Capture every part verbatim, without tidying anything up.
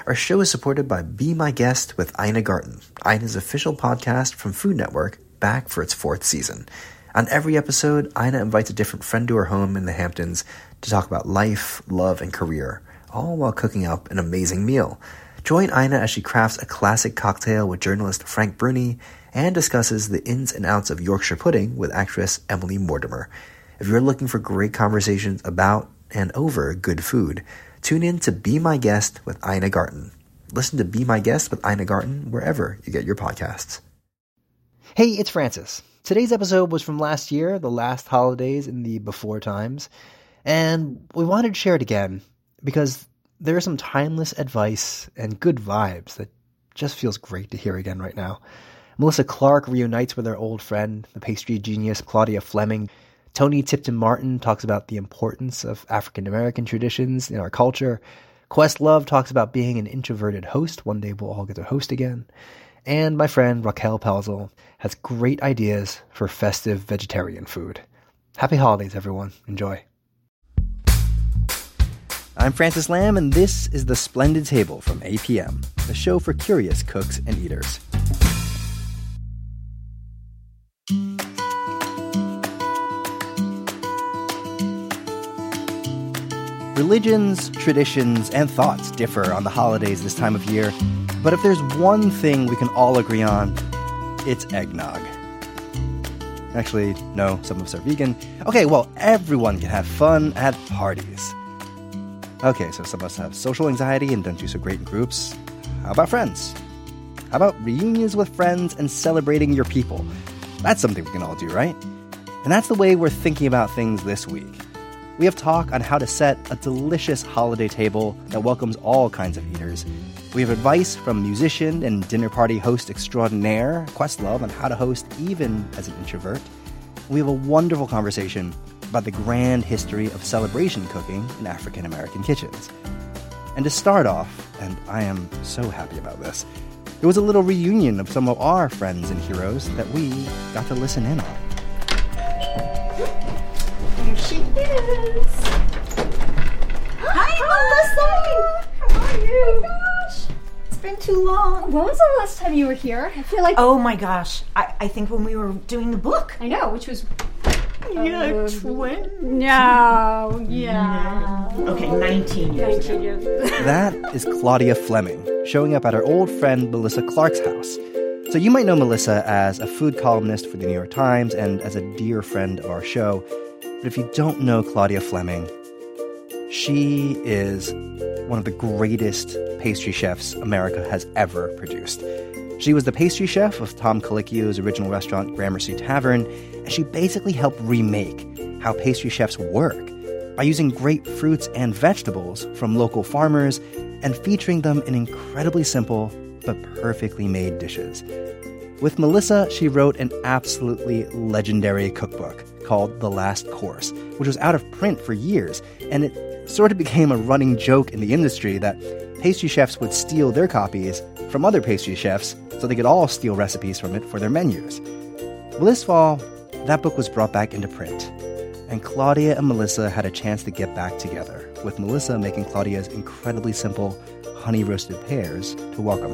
Our show is supported by Be My Guest with Ina Garten, Ina's official podcast from Food Network, back for its fourth season. On every episode, Ina invites a different friend to her home in the Hamptons to talk about life, love, and career, all while cooking up an amazing meal. Join Ina as she crafts a classic cocktail with journalist Frank Bruni and discusses the ins and outs of Yorkshire pudding with actress Emily Mortimer. If you're looking for great conversations about and over good food, tune in to Be My Guest with Ina Garten. Listen to Be My Guest with Ina Garten wherever you get your podcasts. Hey, it's Francis. Today's episode was from last year, the last holidays in the before times, and we wanted to share it again because there is some timeless advice and good vibes that just feels great to hear again right now. Melissa Clark reunites with her old friend, the pastry genius Claudia Fleming. Tony Tipton Martin talks about the importance of African-American traditions in our culture. Questlove talks about being an introverted host. One day we'll all get to host again. And my friend Raquel Pelzel has great ideas for festive vegetarian food. Happy holidays, everyone. Enjoy. I'm Francis Lamb, and this is The Splendid Table from A P M, a show for curious cooks and eaters. Religions, traditions, and thoughts differ on the holidays this time of year, but if there's one thing we can all agree on, it's eggnog. Actually, no, some of us are vegan. Okay, well, everyone can have fun at parties. Okay, so some of us have social anxiety and don't do so great in groups. How about friends? How about reunions with friends and celebrating your people? That's something we can all do, right? And that's the way we're thinking about things this week. We have talk on how to set a delicious holiday table that welcomes all kinds of eaters. We have advice from musician and dinner party host extraordinaire Questlove on how to host even as an introvert. We have a wonderful conversation about the grand history of celebration cooking in African-American kitchens. And to start off, and I am so happy about this, there was a little reunion of some of our friends and heroes that we got to listen in on. There she is. Hi, Melissa. How are you? Oh my gosh. It's been too long. When was the last time you were here? I feel like... Oh my gosh. I, I think when we were doing the book. I know, which was... Yeah, uh, twenty. No, yeah. Okay, nineteen years nineteen years. That is Claudia Fleming, showing up at her old friend Melissa Clark's house. So you might know Melissa as a food columnist for the New York Times and as a dear friend of our show. But if you don't know Claudia Fleming, she is one of the greatest pastry chefs America has ever produced. She was the pastry chef of Tom Colicchio's original restaurant, Gramercy Tavern, and she basically helped remake how pastry chefs work by using great fruits and vegetables from local farmers and featuring them in incredibly simple but perfectly made dishes. With Melissa, she wrote an absolutely legendary cookbook called The Last Course, which was out of print for years, and it sort of became a running joke in the industry that pastry chefs would steal their copies from other pastry chefs so they could all steal recipes from it for their menus. Well, this fall, that book was brought back into print, and Claudia and Melissa had a chance to get back together, with Melissa making Claudia's incredibly simple honey-roasted pears to welcome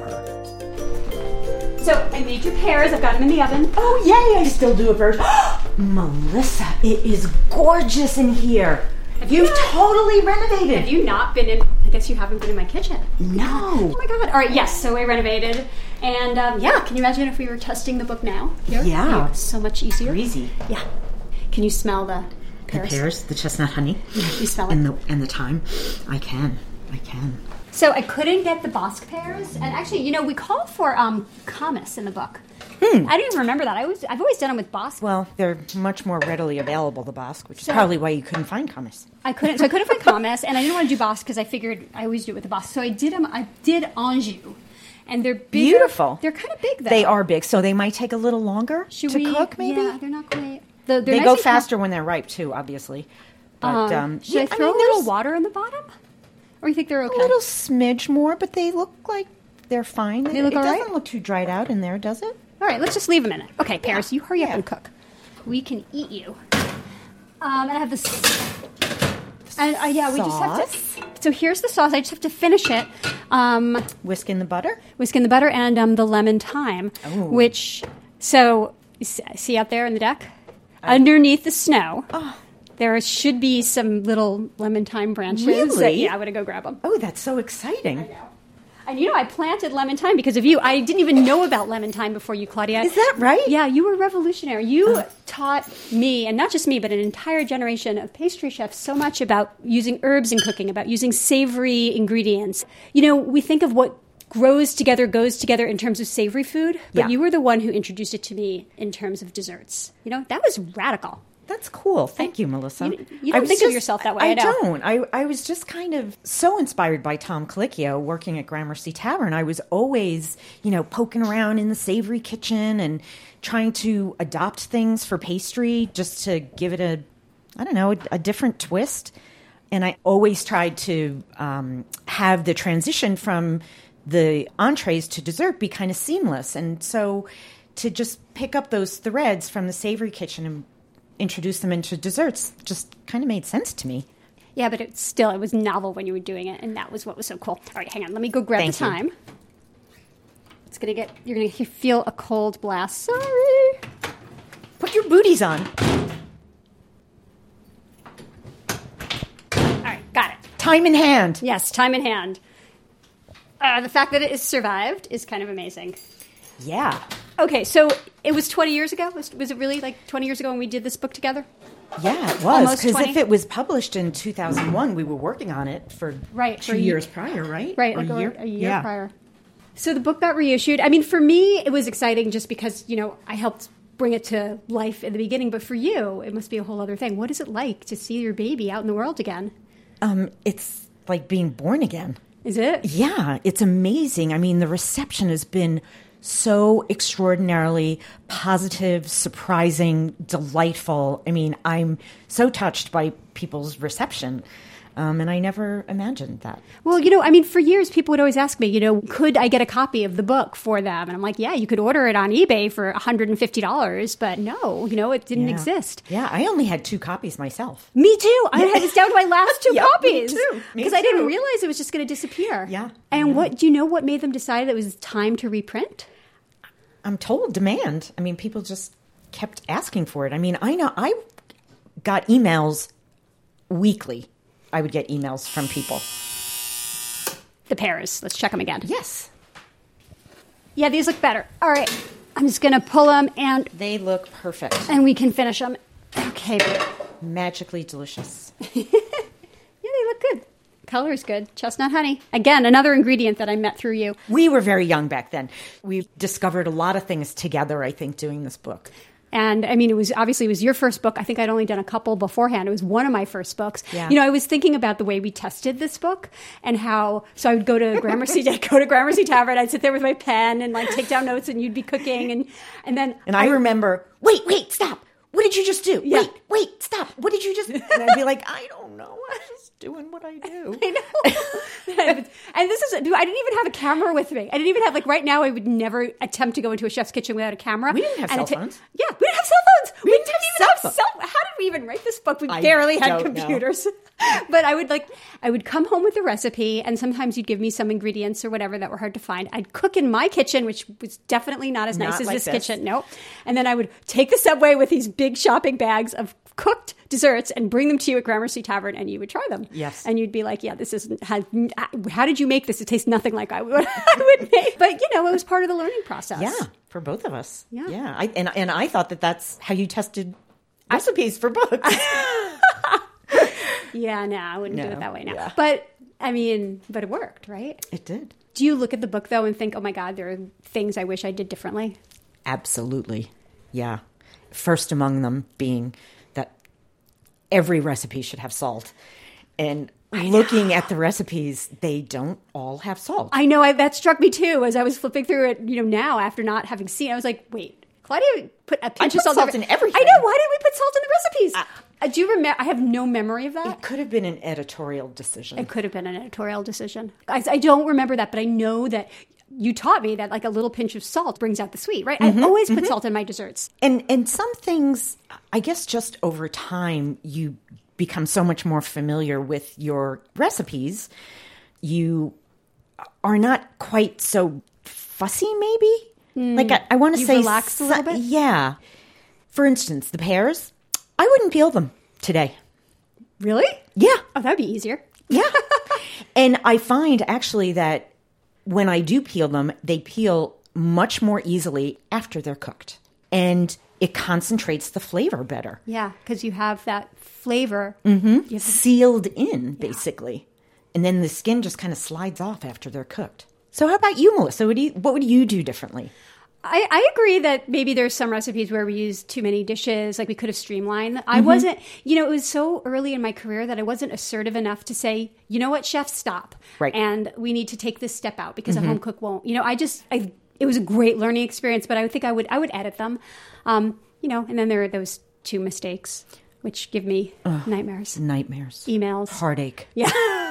her. So, I made your pears. I've got them in the oven. Oh, yay, I still do a version. Melissa, it is gorgeous in here. Have You've you not, totally renovated. Have you not been in... I guess you haven't been in my kitchen. No. Oh my god. All right, yes, so I renovated. And um, yeah, can you imagine if we were testing the book now? Here? Yeah. It's so much easier. Easy. Yeah. Can you smell the pears? The pears, the chestnut honey. You smell it? And the, and the thyme. I can. I can. So I couldn't get the Bosc pears. And actually, you know, we called for um, Camas in the book. Hmm. I don't even remember that. I always, I've always done them with Bosc. Well, they're much more readily available, the Bosc, which is So- probably why you couldn't find Camas. I couldn't, so I couldn't find Camas, and I didn't want to do Bosc because I figured I always do it with the Bosc. So I did them. I did Anjou, and they're bigger. Beautiful. They're kind of big, though. They are big, so they might take a little longer Should to we, cook, maybe? Yeah, they're not quite. The, they're They nice go and faster com- when they're ripe, too, obviously. But Um, um, should yeah, I throw mean, a little there's water in the bottom, or you think they're okay? A little smidge more, but they look like they're fine. They look it all doesn't right? look too dried out in there, does it? All right, let's just leave a minute. Okay, Paris, you hurry up Yeah. and cook. We can eat you. Um, and I have this And uh, yeah, we just have sauce. to. So here's the sauce. I just have to finish it. Um, Whisk in the butter? whisk in the butter and um, the lemon thyme, Oh. which, so, you see- see out there in the deck? Underneath the snow, Oh. there should be some little lemon thyme branches. Really? that- yeah, I'm going to go grab them. Oh, that's so exciting. And you know, I planted lemon thyme because of you. I didn't even know about lemon thyme before you, Claudia. Is that right? Yeah, you were revolutionary. You taught me, and not just me, but an entire generation of pastry chefs so much about using herbs in cooking, about using savory ingredients. You know, we think of what grows together, goes together in terms of savory food, but Yeah. you were the one who introduced it to me in terms of desserts. You know, that was radical. That's cool. Thank you, Melissa. You- you don't I was think of yourself that way, I know. don't. I, I was just kind of so inspired by Tom Colicchio working at Gramercy Tavern. I was always, you know, poking around in the savory kitchen and trying to adopt things for pastry just to give it a, I don't know, a, a different twist. And I always tried to um, have the transition from the entrees to dessert be kind of seamless. And so to just pick up those threads from the savory kitchen and introduce them into desserts just kind of made sense to me. Yeah, but it still, it was novel when you were doing it, and that was what was so cool. All right, hang on. Let me go grab Thank the you. thyme. It's going to get, you're going to feel a cold blast. Sorry. Put your booties on. All right, got it. Time in hand. Yes, time in hand. Uh, the fact that it has survived is kind of amazing. Yeah. Okay, so it was twenty years ago? Was, was it really like twenty years ago when we did this book together? Yeah, it was. Almost Because twenty? if it was published in two thousand one, we were working on it for Right, two for a ye- years prior, right? Right, Or like a year, a year Yeah. prior. So the book got reissued. I mean, for me, it was exciting just because, you know, I helped bring it to life in the beginning. But for you, it must be a whole other thing. What is it like to see your baby out in the world again? Um, it's like being born again. Is it? Yeah, it's amazing. I mean, the reception has been so extraordinarily positive, surprising, delightful. I mean, I'm so touched by people's reception. Um, and I never imagined that. Well, you know, I mean, for years, people would always ask me, you know, could I get a copy of the book for them? And I'm like, yeah, you could order it on eBay for one hundred fifty dollars, but no, you know, it didn't Yeah. exist. Yeah, I only had two copies myself. Me too. I had this down to my last two Yep, me copies too. Me because I didn't too. realize it was just going to disappear. Yeah. And what do you know? What made them decide it was time to reprint? I'm told demand. I mean, people just kept asking for it. I mean, I know I got emails weekly. I would get emails from people. The pears. Let's check them again. Yes. Yeah, these look better. All right, I'm just going to pull them and They look perfect. and we can finish them. Okay. Magically delicious. Yeah, they look good. Color's good. Chestnut honey. Again, another ingredient that I met through you. We were very young back then. We discovered a lot of things together, I think, doing this book. And I mean, it was obviously it was your first book. I think I'd only done a couple beforehand. It was one of my first books. Yeah. You know, I was thinking about the way we tested this book and how. So I would go to Gramercy, go to Gramercy Tavern. I'd sit there with my pen and like take down notes, and you'd be cooking, and and then And I remember, wait, wait, stop. What did you just do? Yeah. Wait, wait, stop. What did you just... And I'd be like, I don't know. I'm just doing what I do. I know. And this is, I didn't even have a camera with me. I didn't even have, like, right now, I would never attempt to go into a chef's kitchen without a camera. We didn't have And cell a phones. Yeah, we didn't have cell phones. We, We didn't, didn't even have have cell cell How did we even write this book? We I barely had don't know. computers. But I would, like, I would come home with a recipe, and sometimes you'd give me some ingredients or whatever that were hard to find. I'd cook in my kitchen, which was definitely not as nice Not as like this, this. kitchen. Nope. And then I would take the subway with these big shopping bags of cooked desserts and bring them to you at Gramercy Tavern, and you would try them. Yes. And you'd be like, yeah, this isn't, how, how did you make this? It tastes nothing like I would, I would make. But, you know, it was part of the learning process. Yeah, for both of us. Yeah. Yeah. I, and, and I thought that that's how you tested recipes for books. Yeah, no, I wouldn't do No, it that way now. yeah. But, I mean, but it worked, right? It did. Do you look at the book, though, and think, oh, my God, there are things I wish I did differently? Absolutely. Yeah. First among them being that every recipe should have salt. And looking at the recipes, they don't all have salt. I know, I, that struck me, too, as I was flipping through it, you know, now, after not having seen it. I was like, wait, Claudia put a pinch I of put salt, salt in everything. I know, why did we put salt in the recipes? Uh, do you remember? I have no memory of that. It could have been an editorial decision. It could have been an editorial decision. I, I don't remember that, but I know that you taught me that like a little pinch of salt brings out the sweet, right? Mm-hmm, I always put mm-hmm. salt in my desserts. And and some things, I guess just over time, you become so much more familiar with your recipes, you are not quite so fussy, maybe? Mm, like, I, I want to say... relaxed a little bit? Yeah. For instance, the pears, I wouldn't peel them today. Really? Yeah. Oh, that'd be easier. Yeah. And I find, actually, that when I do peel them, they peel much more easily after they're cooked. And it concentrates the flavor better. Yeah, because you have that flavor. Mm-hmm. You sealed in, basically. Yeah. And then the skin just kind of slides off after they're cooked. So how about you, Melissa? What, do you, what would you do differently? I, I agree that maybe there's some recipes where we use too many dishes, like we could have streamlined. I Mm-hmm. wasn't, you know, it was so early in my career that I wasn't assertive enough to say, you know what, chef, stop. Right. And we need to take this step out because Mm-hmm. a home cook won't. You know, I just, I, it was a great learning experience, but I would think I would, I would edit them. Um, you know, and then there are those two mistakes, which give me Ugh, Nightmares. nightmares. Emails. Heartache. Yeah.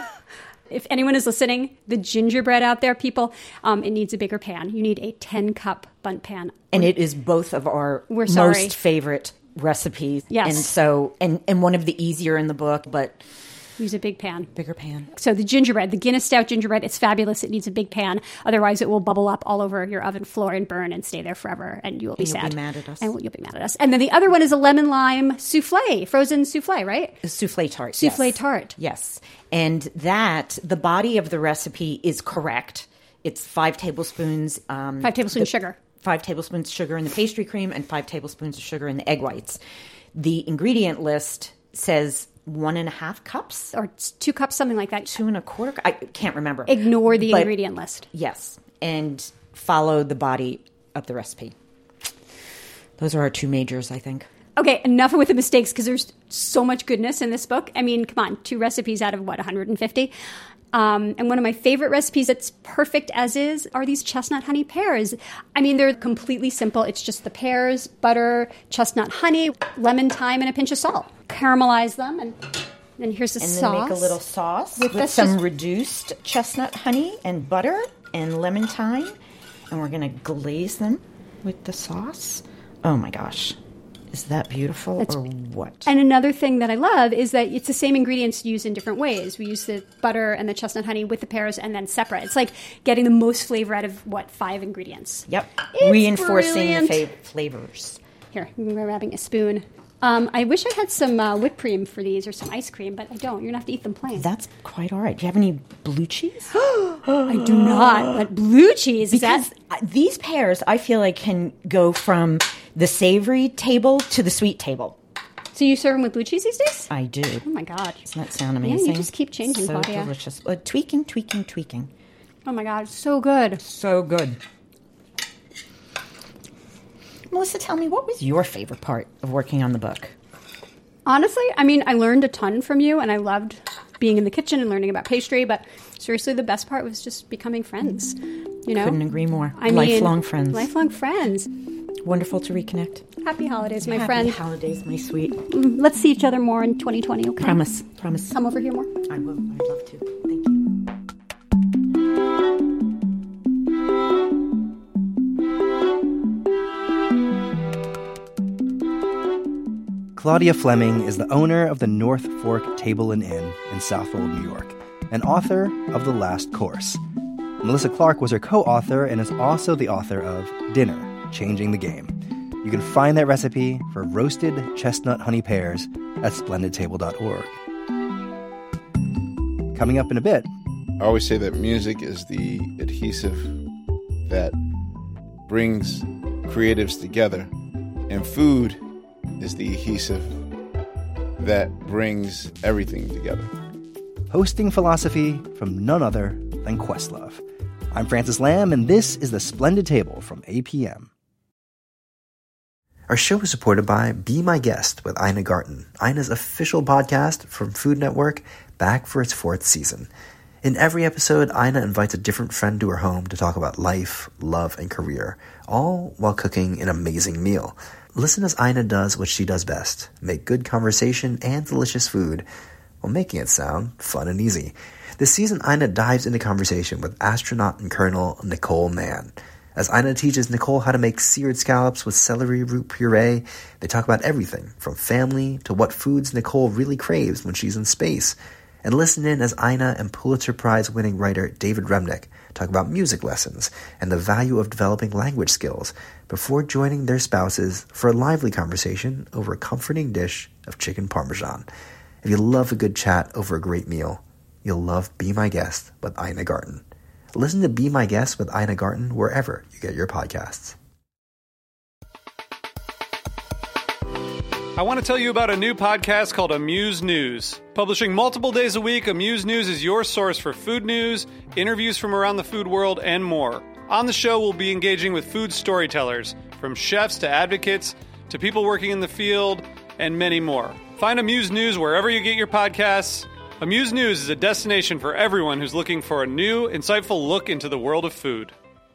If anyone is listening, the gingerbread out there, people, um, it needs a bigger pan. You need a ten-cup bundt pan. And it is both of our We're sorry. most favorite recipes. Yes. And so, and, and one of the easier in the book, but... Use a big pan. Bigger pan. So the gingerbread, the Guinness Stout gingerbread, it's fabulous. It needs a big pan. Otherwise, it will bubble up all over your oven floor and burn and stay there forever. And you will be and you'll sad. be mad at us. And you'll be mad at us. And then the other one is a lemon lime souffle, frozen souffle, right? A souffle tart. Souffle yes. tart. Yes. And that, the body of the recipe is correct. It's five tablespoons. Um, Five tablespoons the, sugar. Five tablespoons sugar in the pastry cream and five tablespoons of sugar in the egg whites. The ingredient list says one and a half cups. Or two cups, something like that. Two and a quarter. I can't remember. Ignore the But, ingredient list. Yes. And follow the body of the recipe. Those are our two majors, I think. Okay, enough with the mistakes because there's so much goodness in this book. I mean, come on, two recipes out of what, one hundred fifty? Um, and one of my favorite recipes that's perfect as is are these chestnut honey pears. I mean, they're completely simple. It's just the pears, butter, chestnut honey, lemon, thyme, and a pinch of salt. Caramelize them, and then here's the and sauce. And then make a little sauce with, with some just... reduced chestnut honey and butter and lemon thyme. And we're going to glaze them with the sauce. Oh, my gosh. Is that beautiful it's, or what? And another thing that I love is that it's the same ingredients used in different ways. We use the butter and the chestnut honey with the pears and then separate. It's like getting the most flavor out of, what, five ingredients. Yep. It's Reinforcing brilliant. the fav- flavors. Here, we're grabbing a spoon. Um, I wish I had some uh, whipped cream for these or some ice cream, but I don't. You're going to have to eat them plain. That's quite all right. Do you have any blue cheese? I do not. But blue cheese, because is that... these pears, I feel like, can go from the savory table to the sweet table. So you serve them with blue cheese these days? I do. Oh, my God. Doesn't that sound amazing? Yeah, you just keep changing, so Claudia. delicious. Uh, tweaking, tweaking, tweaking. Oh, my God. So good. So good. Melissa, tell me, what was your favorite part of working on the book? Honestly, I mean, I learned a ton from you, and I loved being in the kitchen and learning about pastry, but seriously, the best part was just becoming friends. You know? Couldn't agree more. I lifelong mean, friends. Lifelong friends. Wonderful to reconnect. Happy holidays, my Happy friend. Happy holidays, my sweet. Mm, let's see each other more in twenty twenty, okay? Promise, promise. Come over here more. I will. I'd love to. Thank you. Claudia Fleming is the owner of the North Fork Table and Inn in Southwold, New York, and author of The Last Course. Melissa Clark was her co-author and is also the author of Dinner, Changing the Game. You can find that recipe for roasted chestnut honey pears at splendid table dot org. Coming up in a bit. I always say that music is the adhesive that brings creatives together, and food is the adhesive that brings everything together. Hosting philosophy from none other than Questlove. I'm Francis Lamb, and this is The Splendid Table from A P M. Our show is supported by Be My Guest with Ina Garten, Ina's official podcast from Food Network, back for its fourth season. In every episode, Ina invites a different friend to her home to talk about life, love, and career, all while cooking an amazing meal. Listen as Ina does what she does best, make good conversation and delicious food, while making it sound fun and easy. This season, Ina dives into conversation with astronaut and Colonel Nicole Mann. As Ina teaches Nicole how to make seared scallops with celery root puree, they talk about everything from family to what foods Nicole really craves when she's in space. And listen in as Ina and Pulitzer Prize-winning writer David Remnick talk about music lessons and the value of developing language skills before joining their spouses for a lively conversation over a comforting dish of chicken parmesan. If you love a good chat over a great meal, you'll love Be My Guest with Ina Garten. Listen to Be My Guest with Ina Garten wherever you get your podcasts. I want to tell you about a new podcast called Amuse News. Publishing multiple days a week, Amuse News is your source for food news, interviews from around the food world, and more. On the show, we'll be engaging with food storytellers, from chefs to advocates to people working in the field, and many more. Find Amuse News wherever you get your podcasts. Amuse News is a destination for everyone who's looking for a new, insightful look into the world of food.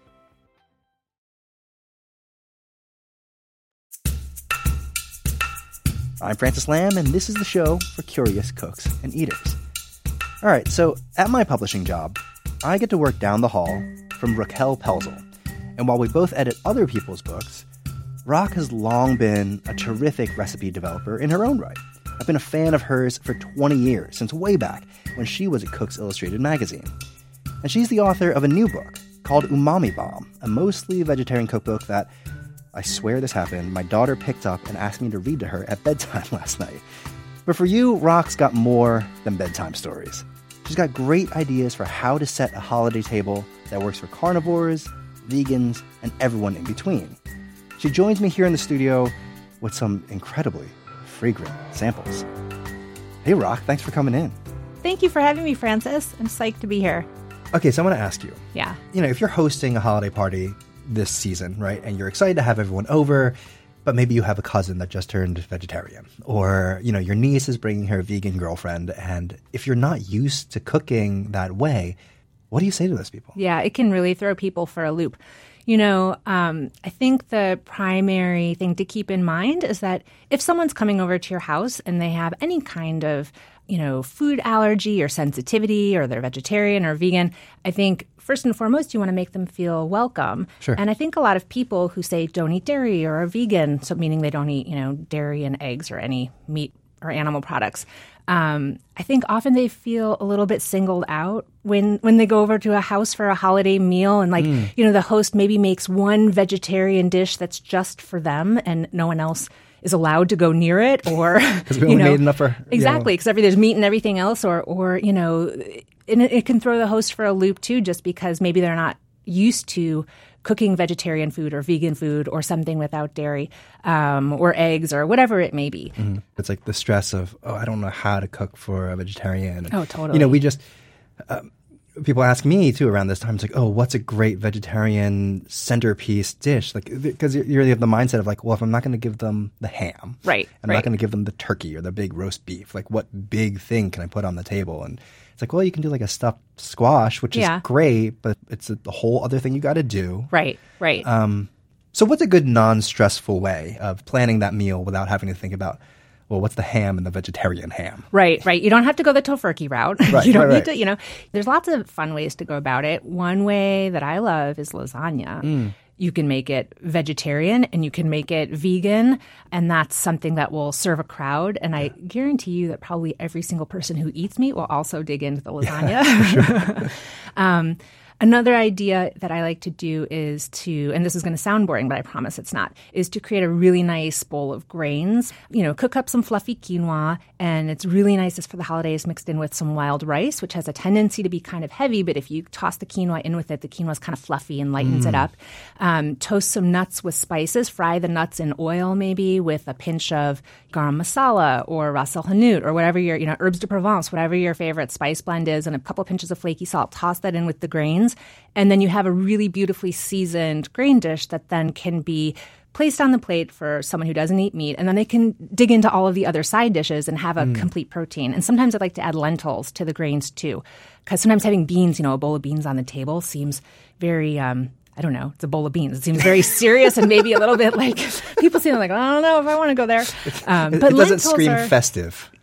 I'm Francis Lamb, and this is the show for curious cooks and eaters. All right, so at my publishing job, I get to work down the hall from Raquel Pelzel. And while we both edit other people's books, Rock has long been a terrific recipe developer in her own right. I've been a fan of hers for twenty years, since way back when she was at Cook's Illustrated magazine. And she's the author of a new book called Umami Bomb, a mostly vegetarian cookbook that, I swear this happened, my daughter picked up and asked me to read to her at bedtime last night. But for you, Rock's got more than bedtime stories. She's got great ideas for how to set a holiday table that works for carnivores, vegans, and everyone in between. She joins me here in the studio with some incredibly fragrant samples. Hey, Rock, thanks for coming in. Thank you for having me, Francis. I'm psyched to be here. Okay, so I'm going to ask you. Yeah. You know, if you're hosting a holiday party this season, right, and you're excited to have everyone over, but maybe you have a cousin that just turned vegetarian, or, you know, your niece is bringing her vegan girlfriend, and if you're not used to cooking that way, what do you say to those people? Yeah, it can really throw people for a loop. You know, um, I think the primary thing to keep in mind is that if someone's coming over to your house and they have any kind of, you know, food allergy or sensitivity, or they're vegetarian or vegan, I think first and foremost, you want to make them feel welcome. Sure. And I think a lot of people who say don't eat dairy or are vegan, so meaning they don't eat, you know, dairy and eggs or any meat or animal products, Um, I think often they feel a little bit singled out when, when they go over to a house for a holiday meal, and like, mm. you know, the host maybe makes one vegetarian dish that's just for them and no one else is allowed to go near it, or, because we you only know, made enough for, exactly, because there's meat and everything else, or, or, you know, and it, it can throw the host for a loop too, just because maybe they're not used to cooking vegetarian food or vegan food or something without dairy, um, or eggs or whatever it may be. Mm-hmm. It's like the stress of, oh, I don't know how to cook for a vegetarian. And, oh, totally. You know, we just, um, people ask me too around this time, it's like, oh, what's a great vegetarian centerpiece dish? Like, because you you have the mindset of like, well, if I'm not going to give them the ham, right, I'm right. not going to give them the turkey or the big roast beef, like what big thing can I put on the table? And it's like, well, you can do like a stuffed squash, which yeah. is great, but it's a, a whole other thing you got to do. Right, right. Um, so what's a good non-stressful way of planning that meal without having to think about, well, what's the ham and the vegetarian ham? Right, right. You don't have to go the tofurkey route. Right, you don't right, need right. to, you know, there's lots of fun ways to go about it. One way that I love is lasagna. Mm. You can make it vegetarian and you can make it vegan, and that's something that will serve a crowd. And I guarantee you that probably every single person who eats meat will also dig into the lasagna. Yeah, for sure. um, Another idea that I like to do is to, and this is going to sound boring, but I promise it's not, is to create a really nice bowl of grains. You know, cook up some fluffy quinoa, and it's really nice for the holidays mixed in with some wild rice, which has a tendency to be kind of heavy, but if you toss the quinoa in with it, the quinoa is kind of fluffy and lightens mm. it up. Um, toast some nuts with spices, fry the nuts in oil maybe with a pinch of garam masala or ras el hanout or whatever your, you know, herbs de Provence, whatever your favorite spice blend is, and a couple pinches of flaky salt. Toss that in with the grains. And then you have a really beautifully seasoned grain dish that then can be placed on the plate for someone who doesn't eat meat. And then they can dig into all of the other side dishes and have a mm. complete protein. And sometimes I like to add lentils to the grains too. Because sometimes having beans, you know, a bowl of beans on the table seems very... Um, I don't know. It's a bowl of beans. It seems very serious and maybe a little bit like people seem like, I don't know if I want to go there. Um, it, but it doesn't scream are, festive.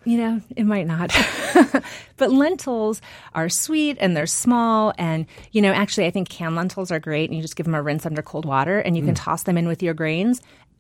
You know, it might not. But lentils are sweet and they're small. And, you know, actually, I think canned lentils are great. And you just give them a rinse under cold water and you mm. can toss them in with your grains.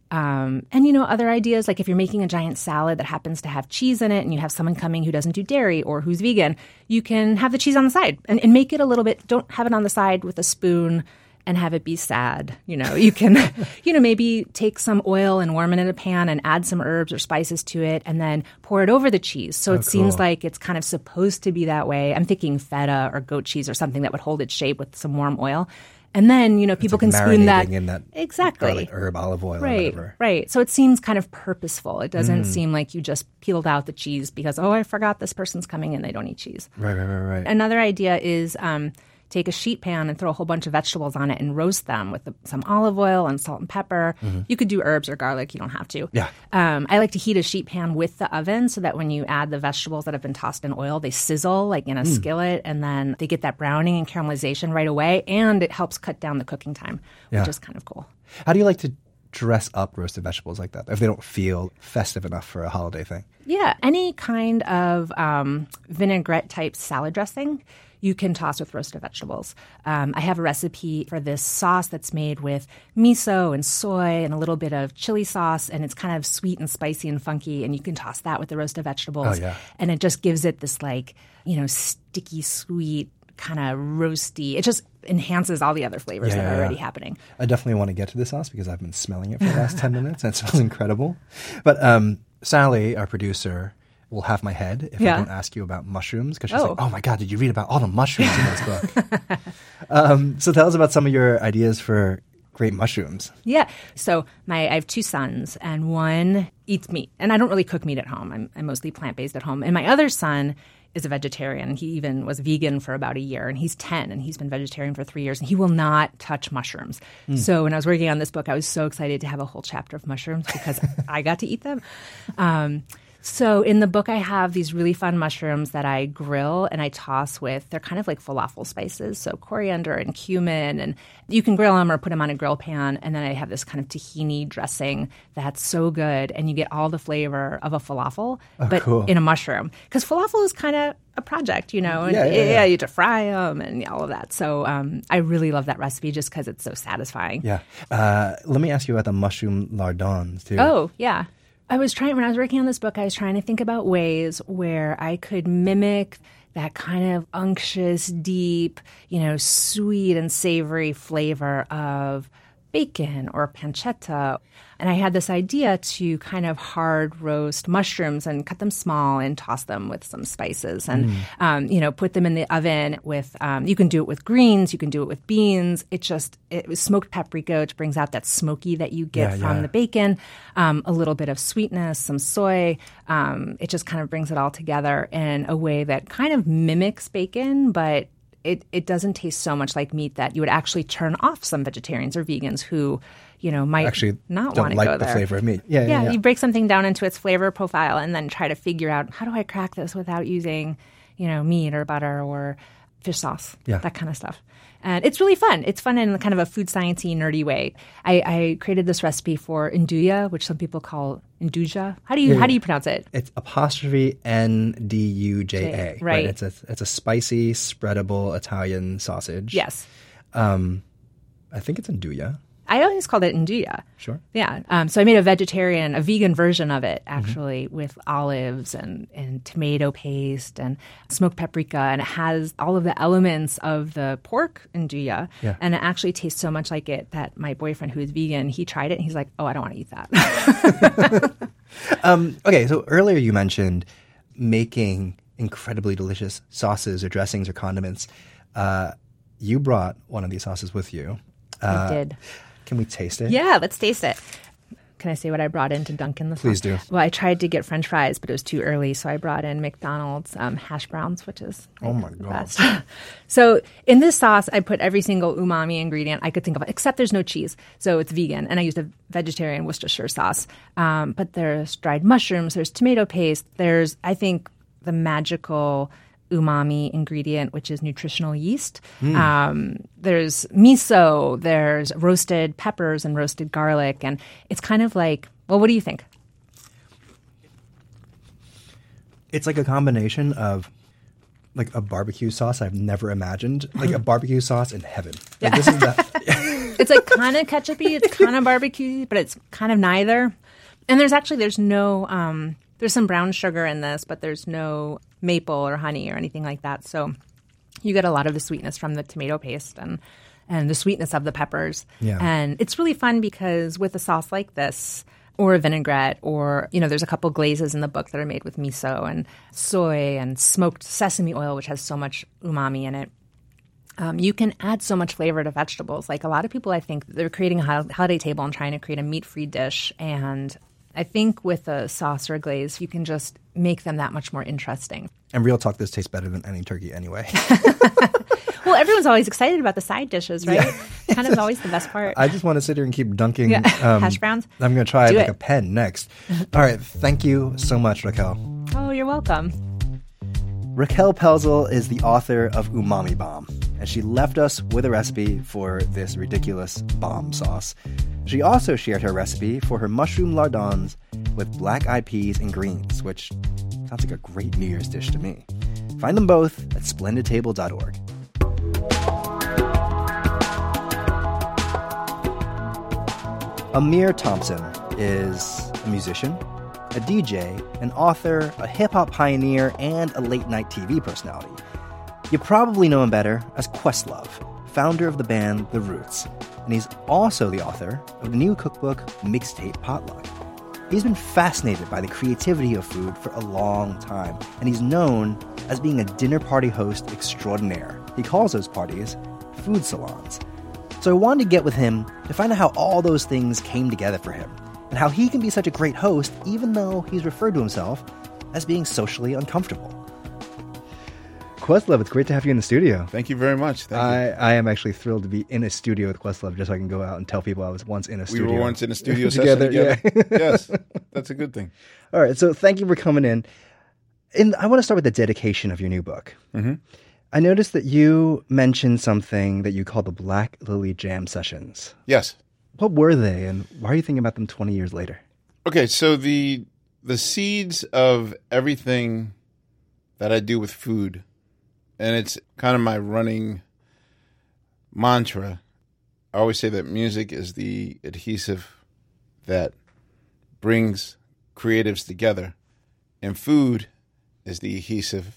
Um, and, you know, other ideas, like if you're making a giant salad that happens to have cheese in it and you have someone coming who doesn't do dairy or who's vegan, you can have the cheese on the side and, and make it a little bit. Don't have it on the side with a spoon and have it be sad. You know, you can, you know, maybe take some oil and warm it in a pan and add some herbs or spices to it and then pour it over the cheese. So Oh, it cool. seems like it's kind of supposed to be that way. I'm thinking feta or goat cheese or something that would hold its shape with some warm oil. And then, you know, people like can spoon that. marinating in that exactly. garlic, herb, olive oil, or Right, whatever. right. So it seems kind of purposeful. It doesn't Mm. seem like you just peeled out the cheese because, oh, I forgot this person's coming and they don't eat cheese. Right, right, right, right. Another idea is um, take a sheet pan and throw a whole bunch of vegetables on it and roast them with the, some olive oil and salt and pepper. Mm-hmm. You could do herbs or garlic. You don't have to. Yeah. Um, I like to heat a sheet pan with the oven so that when you add the vegetables that have been tossed in oil, they sizzle like in a Mm. skillet, and then they get that browning and caramelization right away, and it helps cut down the cooking time, Yeah. which is kind of cool. How do you like to dress up roasted vegetables like that if they don't feel festive enough for a holiday thing? Yeah, any kind of um, vinaigrette type salad dressing you can toss with roasted vegetables. Um, I have a recipe for this sauce that's made with miso and soy and a little bit of chili sauce, and it's kind of sweet and spicy and funky, and you can toss that with the roasted vegetables. Oh, yeah. And it just gives it this like, you know, sticky, sweet, kind of roasty. It just enhances all the other flavors Yeah, that yeah, are yeah. already happening. I definitely want to get to the sauce because I've been smelling it for the last ten minutes and it smells incredible. But um, Sally, our producer, will have my head if Yeah. I don't ask you about mushrooms because she's Oh. like, oh my God, did you read about all the mushrooms in this book? um, so tell us about some of your ideas for great mushrooms. Yeah. So my I have two sons, and one eats meat, and I don't really cook meat at home. I'm, I'm mostly plant based at home. And my other son is a vegetarian. He even was vegan for about a year, and he's ten, and he's been vegetarian for three years, and he will not touch mushrooms. So when I was working on this book, I was so excited to have a whole chapter of mushrooms because I got to eat them. Um, So in the book, I have these really fun mushrooms that I grill and I toss with, they're kind of like falafel spices, so coriander and cumin, and you can grill them or put them on a grill pan. And then I have this kind of tahini dressing that's so good, and you get all the flavor of a falafel, but cool. in a mushroom. Because falafel is kind of a project, you know, and Yeah, yeah, yeah. you have to fry them and all of that. So um, I really love that recipe just because it's so satisfying. Yeah. Uh, let me ask you about the mushroom lardons too. Oh, yeah. I was trying, when I was working on this book, I was trying to think about ways where I could mimic that kind of unctuous, deep, you know, sweet and savory flavor of bacon or pancetta. And I had this idea to kind of hard roast mushrooms and cut them small and toss them with some spices and, Mm. um, you know, put them in the oven with, um, you can do it with greens, you can do it with beans. It just, it was smoked paprika, which brings out that smoky that you get Yeah, from yeah. the bacon, um, a little bit of sweetness, some soy. Um, it just kind of brings it all together in a way that kind of mimics bacon, but it, it doesn't taste so much like meat that you would actually turn off some vegetarians or vegans who, you know, might Actually, not don't want to like go the there. flavor of meat. Yeah, yeah, Yeah, yeah. you break something down into its flavor profile and then try to figure out, how do I crack this without using, you know, meat or butter or fish sauce, Yeah. that kind of stuff. And it's really fun. It's fun in kind of a food sciencey, nerdy way. I, I created this recipe for nduja, which some people call nduja. How do you Yeah, how do yeah. you pronounce it? It's apostrophe N D U J A. Right. It's a it's a spicy, spreadable Italian sausage. Yes. Um, I think it's nduja. I always called it nduja. Sure. Yeah. Um, so I made a vegetarian, a vegan version of it, actually, Mm-hmm. with olives and, and tomato paste and smoked paprika. And it has all of the elements of the pork nduja. Yeah. And it actually tastes so much like it that my boyfriend, who is vegan, he tried it and he's like, oh, I don't want to eat that. Um, okay, so earlier you mentioned making incredibly delicious sauces or dressings or condiments. Uh, you brought one of these sauces with you. Uh, I did. Can we taste it? Yeah, let's taste it. Can I say what I brought in to Dunkin' this Please month? do. Well, I tried to get French fries, but it was too early, so I brought in McDonald's um, hash browns, which is Oh my the God. best. So in this sauce, I put every single umami ingredient I could think of, except there's no cheese, so it's vegan, and I used a vegetarian Worcestershire sauce. Um, but there's dried mushrooms, there's tomato paste, there's, I think, the magical umami ingredient, which is nutritional yeast. Mm. Um, there's miso, there's roasted peppers and roasted garlic, and it's kind of like, well, what do you think? It's like a combination of like a barbecue sauce I've never imagined, like a barbecue sauce in heaven. Like, Yeah. this is that. It's like kind of ketchupy, it's kind of barbecue, but it's kind of neither. And there's actually there's no um, there's some brown sugar in this, but there's no maple or honey or anything like that. So you get a lot of the sweetness from the tomato paste and and the sweetness of the peppers. Yeah. And it's really fun because with a sauce like this, or a vinaigrette, or, you know, there's a couple glazes in the book that are made with miso and soy and smoked sesame oil, which has so much umami in it. Um, you can add so much flavor to vegetables. Like a lot of people, I think, they're creating a ho- holiday table and trying to create a meat-free dish. And I think with a sauce or a glaze, you can just make them that much more interesting. And real talk, this tastes better than any turkey anyway. Well, everyone's always excited about the side dishes, right? Yeah. Kind of always the best part. I just want to sit here and keep dunking. Yeah. Um, Hash browns? I'm going to try Do like it. a pen next. All right. Thank you so much, Raquel. Oh, you're welcome. Raquel Pelzel is the author of Umami Bomb, and she left us with a recipe for this ridiculous bomb sauce. She also shared her recipe for her mushroom lardons with black-eyed peas and greens, which sounds like a great New Year's dish to me. Find them both at splendid table dot org. Amir Thompson is a musician, a D J, an author, a hip-hop pioneer, and a late-night T V personality. You probably know him better as Questlove, founder of the band The Roots, and he's also the author of the new cookbook Mixtape Potluck. He's been fascinated by the creativity of food for a long time, and he's known as being a dinner party host extraordinaire. He calls those parties food salons. So I wanted to get with him to find out how all those things came together for him, and how he can be such a great host even though he's referred to himself as being socially uncomfortable. Questlove, it's great to have you in the studio. Thank you very much. Thank I, you. I am actually thrilled to be in a studio with Questlove just so I can go out and tell people I was once in a We studio. were once in a studio together. session together. Yeah. Yes, that's a good thing. All right, so thank you for coming in. And I want to start with the dedication of your new book. Mm-hmm. I noticed that you mentioned something that you call the Black Lily Jam Sessions. Yes. What were they, and why are you thinking about them twenty years later? Okay, so the the seeds of everything that I do with food, and it's kind of my running mantra. I always say that music is the adhesive that brings creatives together, and food is the adhesive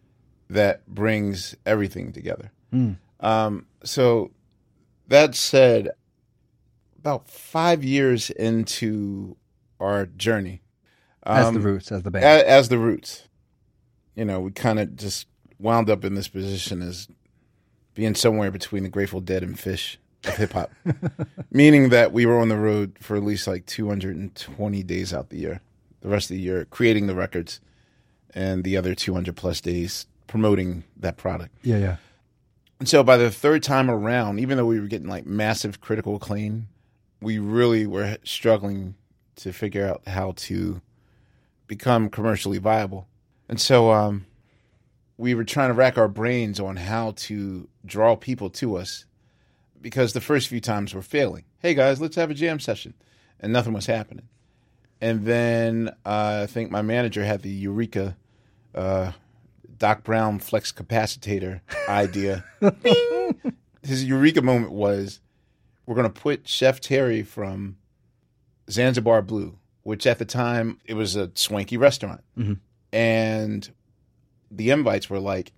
that brings everything together. Mm. Um, so that said, about five years into our journey, As um, the Roots, as the band. as, as the Roots, you know, we kind of just wound up in this position as being somewhere between the Grateful Dead and Fish of hip hop, meaning that we were on the road for at least like two hundred twenty days out the year, the rest of the year creating the records, and the other two hundred plus days promoting that product. yeah, yeah. And so by the third time around, even though we were getting like massive critical acclaim, we really were struggling to figure out how to become commercially viable. And so um, we were trying to rack our brains on how to draw people to us, because the first few times were failing. Hey guys, let's have a jam session. And nothing was happening. And then uh, I think my manager had the Eureka uh, Doc Brown flex capacitator idea. Bing! His Eureka moment was, we're going to put Chef Terry from Zanzibar Blue, which at the time, it was a swanky restaurant. Mm-hmm. And the invites were like,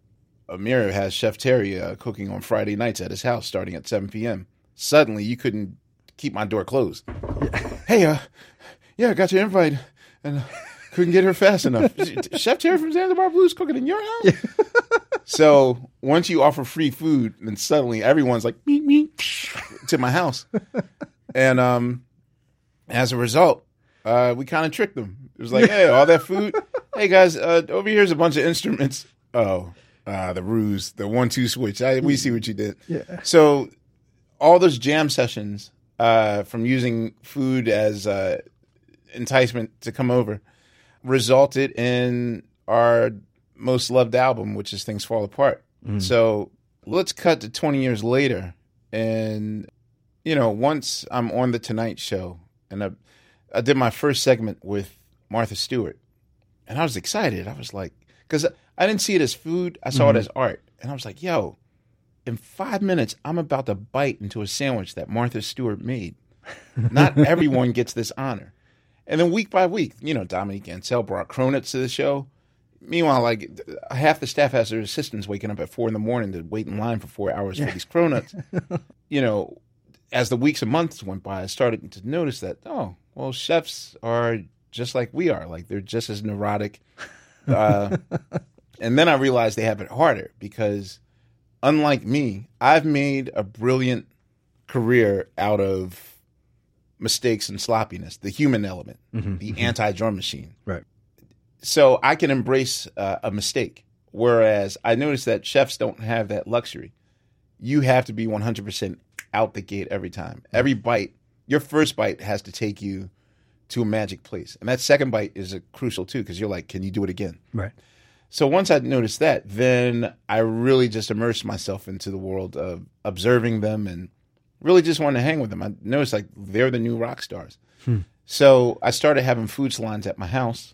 Amir has Chef Terry uh, cooking on Friday nights at his house starting at seven p.m. Suddenly, you couldn't keep my door closed. Yeah. Hey, uh, yeah, I got your invite, and uh, couldn't get her fast enough. Chef Terry from Zanzibar Blues cooking in your house? Yeah. So once you offer free food, then suddenly everyone's like, meet me to my house. And um, as a result, uh, we kind of tricked them. It was like, hey, all that food. Hey, guys, uh, over here's a bunch of instruments. Oh, uh, the ruse, the one two switch. I, we see what you did. Yeah. So all those jam sessions uh, from using food as uh, enticement to come over resulted in our most loved album, which is Things Fall Apart. Mm. So let's cut to twenty years later. And, you know, once I'm on The Tonight Show, and I, I did my first segment with Martha Stewart, And I was excited. I was like, because I didn't see it as food. I saw mm-hmm. it as art. And I was like, yo, in five minutes, I'm about to bite into a sandwich that Martha Stewart made. Not everyone gets this honor. And then week by week, you know, Dominique Ansel brought cronuts to the show. Meanwhile, like half the staff has their assistants waking up at four in the morning to wait in line for four hours for these cronuts. You know, as the weeks and months went by, I started to notice that, oh, well, chefs are just like we are. Like they're just as neurotic. Uh, and then I realized they have it harder because unlike me, I've made a brilliant career out of mistakes and sloppiness, the human element, mm-hmm, the mm-hmm. anti-drum machine. Right. So I can embrace uh, a mistake, whereas I noticed that chefs don't have that luxury. You have to be one hundred percent out the gate every time. Every bite, your first bite has to take you to a magic place. And that second bite is a crucial too, because you're like, can you do it again? Right. So once I noticed that, then I really just immersed myself into the world of observing them and really just wanted to hang with them. I noticed like they're the new rock stars. Hmm. So I started having food salons at my house.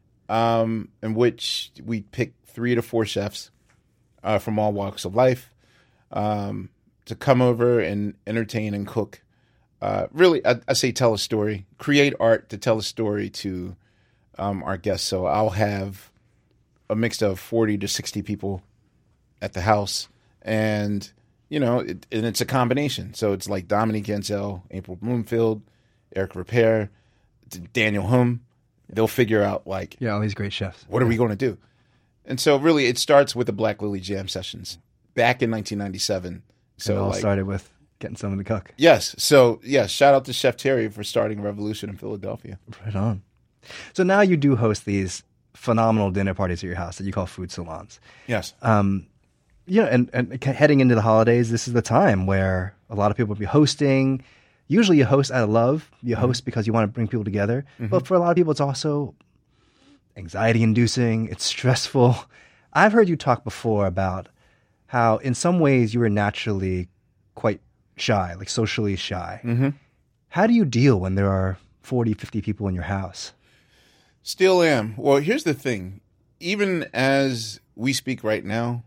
Um, in which we pick three to four chefs uh, from all walks of life um, to come over and entertain and cook. Uh, really, I, I say tell a story, create art to tell a story to um, our guests. So I'll have a mix of forty to sixty people at the house. And, you know, it, and it's a combination. So it's like Dominique Ansel, April Bloomfield, Eric Ripert, Daniel Hum. They'll figure out, like, yeah, all these great chefs. What are we going to do? And so, really, it starts with the Black Lily Jam sessions back in nineteen ninety-seven. So it all like, started with getting someone to cook. Yes. So, yeah, shout out to Chef Terry for starting a revolution in Philadelphia. Right on. So now you do host these phenomenal dinner parties at your house that you call food salons. Yes. Um, you know, and, and heading into the holidays, this is the time where a lot of people will be hosting. Usually you host out of love. You host mm-hmm. because you want to bring people together. Mm-hmm. But for a lot of people, it's also anxiety-inducing. It's stressful. I've heard you talk before about how in some ways you were naturally quite shy, like socially shy. Mm-hmm. How do you deal when there are forty, fifty people in your house? Still am. Well, here's the thing. Even as we speak right now,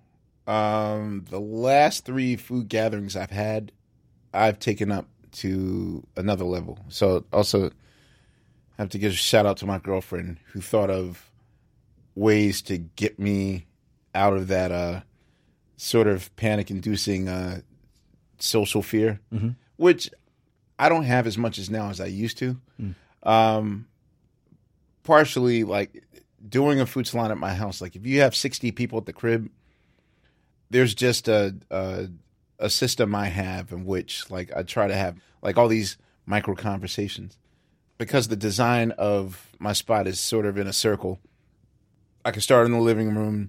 um, the last three food gatherings I've had, I've taken up to another level. So also have to give a shout out to my girlfriend who thought of ways to get me out of that uh, sort of panic-inducing uh, social fear, mm-hmm. which I don't have as much as now as I used to. Mm. Um, partially, like, doing a food salon at my house, like, if you have sixty people at the crib, there's just a, a a system I have in which, like, I try to have, like, all these micro conversations. Because the design of my spot is sort of in a circle, I can start in the living room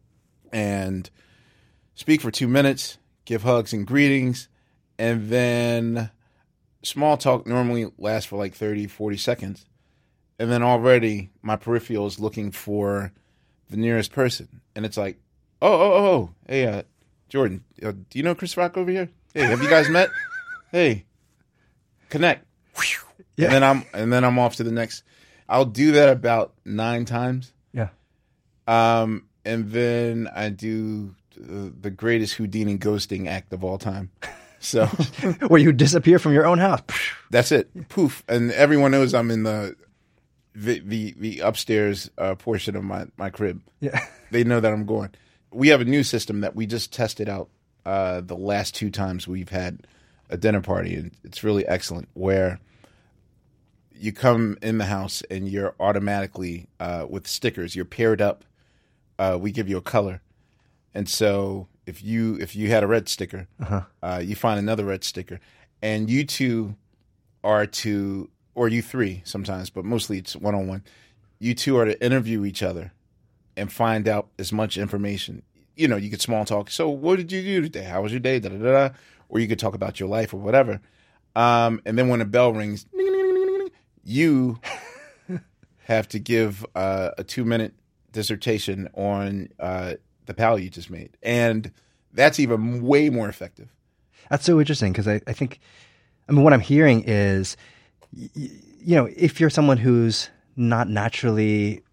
and speak for two minutes, give hugs and greetings, and then small talk normally lasts for like thirty, forty seconds. And then already my peripheral is looking for the nearest person. And it's like, oh, oh, oh, oh, hey, uh, Jordan, uh, do you know Chris Rock over here? Hey, have you guys met? Hey, connect. Yeah. And then I'm and then I'm off to the next. I'll do that about nine times. Yeah. Um, and then I do the, the greatest Houdini ghosting act of all time. So where you disappear from your own house. That's it. Poof, and everyone knows I'm in the the the, the upstairs uh, portion of my my crib. Yeah. They know that I'm going. We have a new system that we just tested out uh, the last two times we've had a dinner party, and it's really excellent, where you come in the house and you're automatically uh, with stickers. You're paired up. Uh, we give you a color, and so if you if you had a red sticker, uh-huh. uh, you find another red sticker, and you two are to, or you three sometimes, but mostly it's one on one. You two are to interview each other and find out as much information. You know, you could small talk. So what did you do today? How was your day? Da, da, da, da. Or you could talk about your life or whatever. Um, and then when the bell rings, ding, ding, ding, ding, ding, you have to give uh, a two-minute dissertation on uh, the pal you just made. And that's even way more effective. That's so interesting because I, I think, I mean, what I'm hearing is, y- you know, if you're someone who's not naturally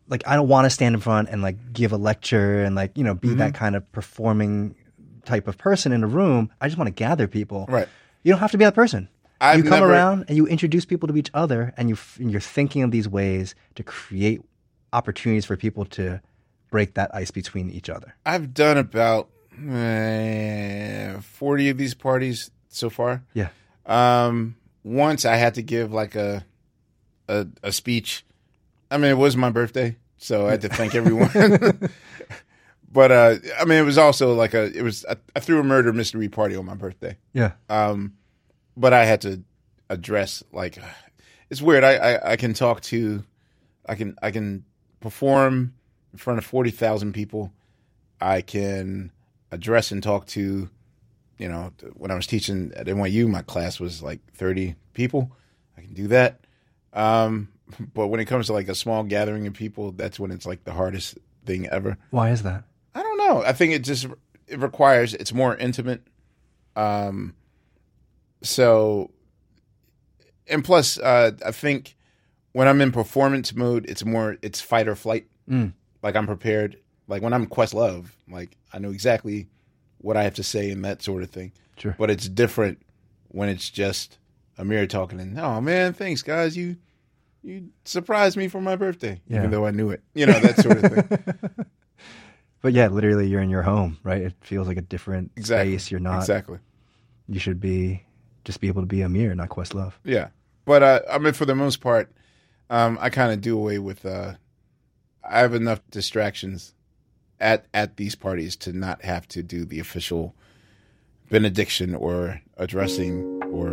like I don't want to stand in front and like give a lecture and like, you know, be Mm-hmm. that kind of performing type of person in a room. I just want to gather people. Right. You don't have to be that person. I've you come never- around and you introduce people to each other, and you f- and you're thinking of these ways to create opportunities for people to break that ice between each other. I've done about uh, forty of these parties so far. Yeah. Um, once I had to give like a, a a speech. I mean, it was my birthday, so I had to thank everyone. But uh, I mean, it was also like a. It was I, I threw a murder mystery party on my birthday. Yeah. Um, but I had to address like it's weird. I, I, I can talk to, I can I can perform in front of forty thousand people. I can address and talk to, you know, when I was teaching at N Y U, my class was like thirty people. I can do that. Um, but when it comes to like a small gathering of people, that's when it's like the hardest thing ever. Why is that? I don't know. I think it just it requires it's more intimate. Um, so, and plus, uh, I think when I'm in performance mode, it's more it's fight or flight. Mm. Like I'm prepared. Like when I'm Questlove, like I know exactly what I have to say and that sort of thing. Sure. But it's different when it's just Amir talking and oh man, thanks guys, you you surprised me for my birthday, Yeah. even though I knew it. You know, that sort of thing. But yeah, literally, you're in your home, right? It feels like a different Exactly. space. You're not. Exactly. You should be just be able to be Amir, not Questlove. Yeah. But uh, I mean, for the most part, um, I kind of do away with. Uh, I have enough distractions at at these parties to not have to do the official benediction or addressing or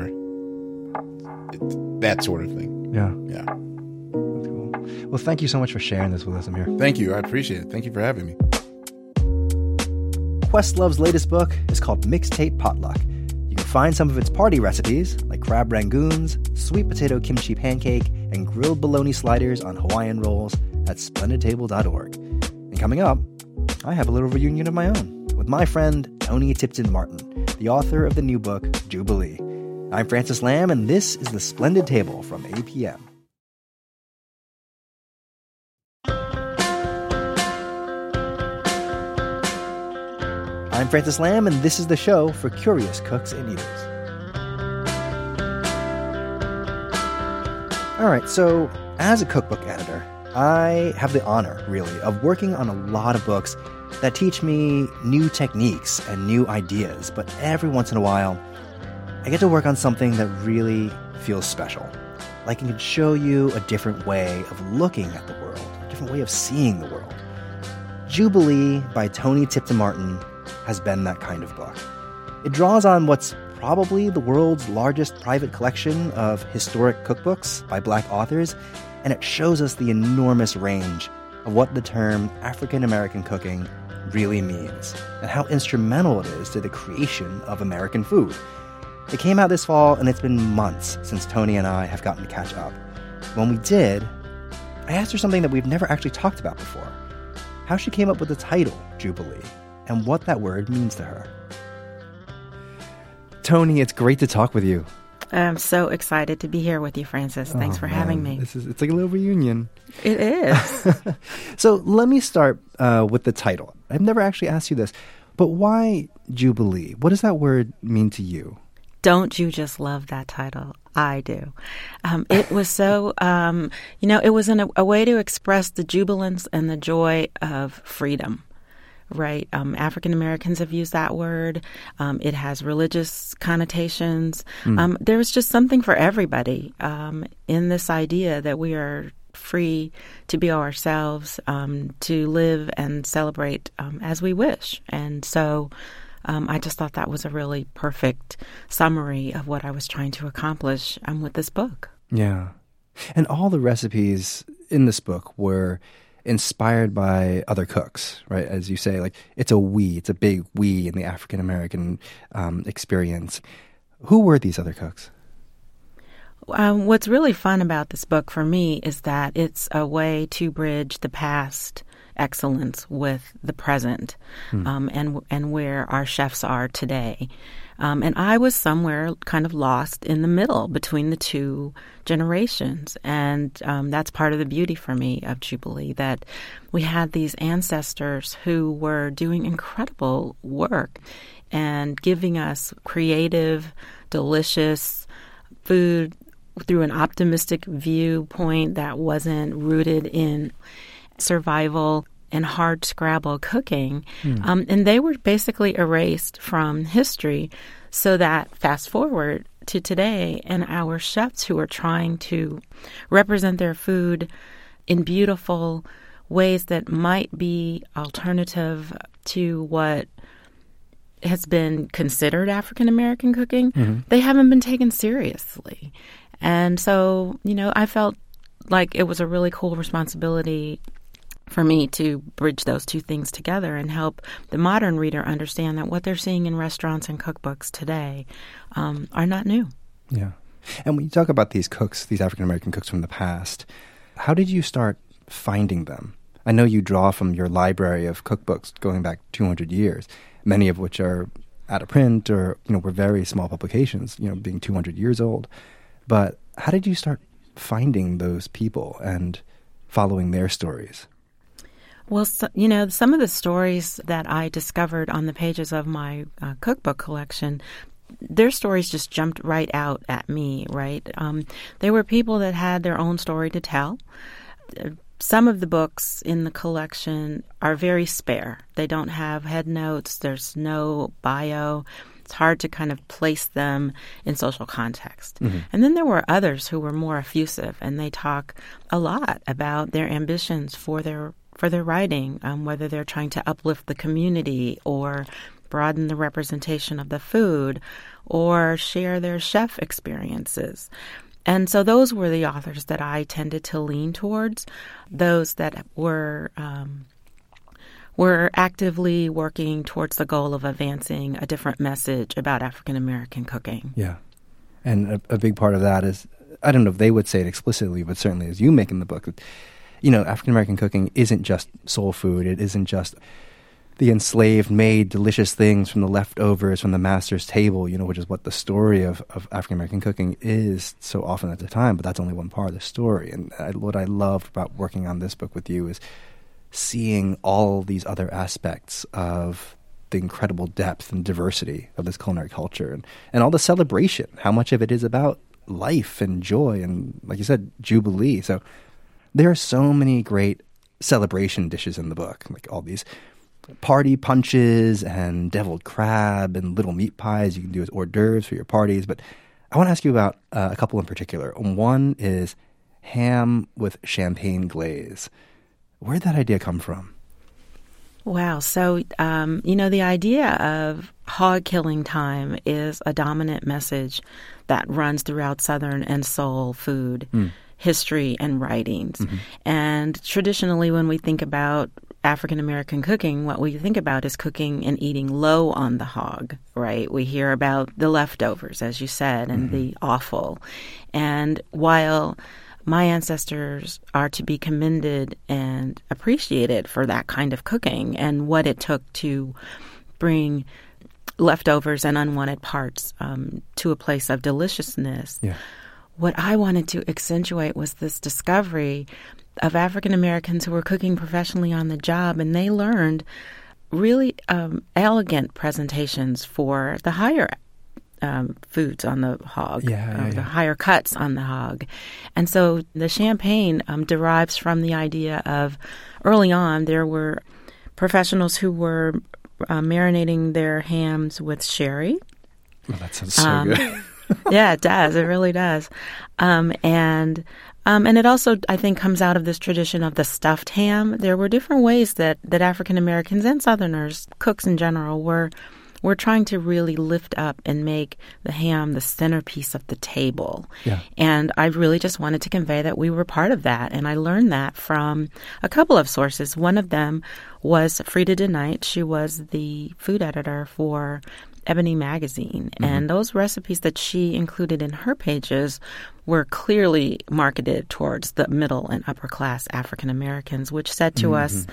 that sort of thing. Yeah. Yeah. That's cool. Well, thank you so much for sharing this with us, Amir. Thank you. I appreciate it. Thank you for having me. Questlove's latest book is called Mixtape Potluck. You can find some of its party recipes, like crab rangoons, sweet potato kimchi pancake, and grilled bologna sliders on Hawaiian rolls at splendid table dot org. And coming up, I have a little reunion of my own with my friend Tony Tipton Martin, the author of the new book, Jubilee. I'm Francis Lamb, and this is The Splendid Table from A P M. I'm Francis Lamb, and this is the show for curious cooks and eaters. All right, so as a cookbook editor, I have the honor, really, of working on a lot of books that teach me new techniques and new ideas. But every once in a while, I get to work on something that really feels special. Like it can show you a different way of looking at the world, a different way of seeing the world. Jubilee by Tony Tipton Martin has been that kind of book. It draws on what's probably the world's largest private collection of historic cookbooks by Black authors, and it shows us the enormous range of what the term African American cooking really means, and how instrumental it is to the creation of American food. It came out this fall, and it's been months since Tony and I have gotten to catch up. When we did, I asked her something that we've never actually talked about before: how she came up with the title, Jubilee, and what that word means to her. Tony, it's great to talk with you. I'm so excited to be here with you, Francis. Thanks Oh, for man. having me. This is, it's like a little reunion. It is. So let me start uh, with the title. I've never actually asked you this, but why Jubilee? What does that word mean to you? Don't you just love that title? I do. Um, it was so, um, you know, it was in a, a way to express the jubilance and the joy of freedom. Right. Um, African Americans have used that word. Um, it has religious connotations. Mm. Um, there was just something for everybody um, in this idea that we are free to be ourselves, um, to live and celebrate um, as we wish. And so um, I just thought that was a really perfect summary of what I was trying to accomplish um, with this book. Yeah. And all the recipes in this book were inspired by other cooks, right? As you say, like it's a we, it's a big we in the African American um, experience. Who were these other cooks? Um, what's really fun about this book for me is that it's a way to bridge the past excellence with the present, Hmm. um, and and where our chefs are today. Um, and I was somewhere kind of lost in the middle between the two generations. And um, that's part of the beauty for me of Jubilee, that we had these ancestors who were doing incredible work and giving us creative, delicious food through an optimistic viewpoint that wasn't rooted in survival and hard scrabble cooking. Mm. Um, and they were basically erased from history, so that fast forward to today and our chefs who are trying to represent their food in beautiful ways that might be alternative to what has been considered African American cooking, Mhm. they haven't been taken seriously. And so, you know, I felt like it was a really cool responsibility for me to bridge those two things together and help the modern reader understand that what they're seeing in restaurants and cookbooks today um, are not new. Yeah. And when you talk about these cooks, these African-American cooks from the past, how did you start finding them? I know you draw from your library of cookbooks going back two hundred years, many of which are out of print or, you know, were very small publications, you know, being two hundred years old. But how did you start finding those people and following their stories? Well, so, you know, some of the stories that I discovered on the pages of my uh, cookbook collection, their stories just jumped right out at me, right? Um, they were people that had their own story to tell. Some of the books in the collection are very spare. They don't have head notes. There's no bio. It's hard to kind of place them in social context. Mm-hmm. And then there were others who were more effusive, and they talk a lot about their ambitions for their for their writing, um, whether they're trying to uplift the community or broaden the representation of the food or share their chef experiences. And so those were the authors that I tended to lean towards, those that were um, were actively working towards the goal of advancing a different message about African American cooking. Yeah. And a, a big part of that is, I don't know if they would say it explicitly, but certainly as you make in the book, you know, African American cooking isn't just soul food. It isn't just the enslaved made delicious things from the leftovers from the master's table, you know, which is what the story of, of African American cooking is so often at the time, but that's only one part of the story. And I, what I loved about working on this book with you is seeing all these other aspects of the incredible depth and diversity of this culinary culture and, and all the celebration, how much of it is about life and joy and, like you said, Jubilee. So there are so many great celebration dishes in the book, like all these party punches and deviled crab and little meat pies you can do as hors d'oeuvres for your parties. But I want to ask you about uh, a couple in particular. One is ham with champagne glaze. Where'd that idea come from? Wow. So, um, you know, the idea of hog killing time is a dominant message that runs throughout Southern and soul food mm. history and writings. Mm-hmm. And traditionally, when we think about African American cooking, what we think about is cooking and eating low on the hog, right? We hear about the leftovers, as you said, and mm-hmm. the offal. And while my ancestors are to be commended and appreciated for that kind of cooking and what it took to bring leftovers and unwanted parts um, to a place of deliciousness. Yeah. What I wanted to accentuate was this discovery of African Americans who were cooking professionally on the job, and they learned really um, elegant presentations for the higher Um, foods on the hog, yeah, yeah, uh, yeah. the higher cuts on the hog. And so the champagne um, derives from the idea of early on there were professionals who were uh, marinating their hams with sherry. Oh, that sounds so um, good. Yeah, it does. It really does. Um, and um, and it also, I think, comes out of this tradition of the stuffed ham. There were different ways that, that African Americans and Southerners, cooks in general, were We're trying to really lift up and make the ham the centerpiece of the table. Yeah. And I really just wanted to convey that we were part of that. And I learned that from a couple of sources. One of them was Frida DeKnight. She was the food editor for Ebony Magazine. Mm-hmm. And those recipes that she included in her pages were clearly marketed towards the middle and upper class African Americans, which said to mm-hmm. us,